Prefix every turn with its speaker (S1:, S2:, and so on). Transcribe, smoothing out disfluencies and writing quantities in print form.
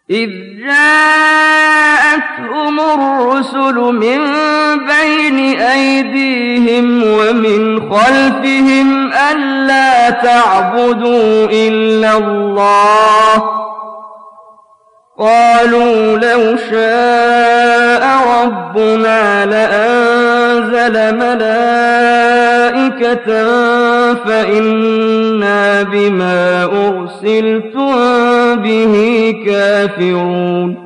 S1: إذ جاءتهم الرسل من بين أيديهم ومن خلفهم ألا تعبدوا إلا الله قالوا لو شاء ربنا لأنزل ملائكة فإنا بما أرسلتم به كافرون